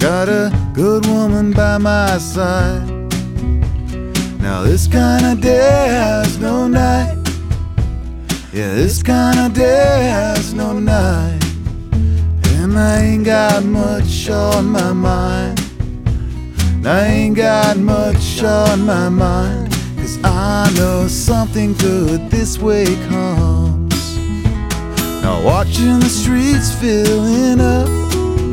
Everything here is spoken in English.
got a good woman by my side. Now this kind of day has no night. Yeah, this kind of day has no night. And I ain't got much on my mind. I ain't got much on my mind, 'cause I know something good this way comes. Now watching the streets filling up,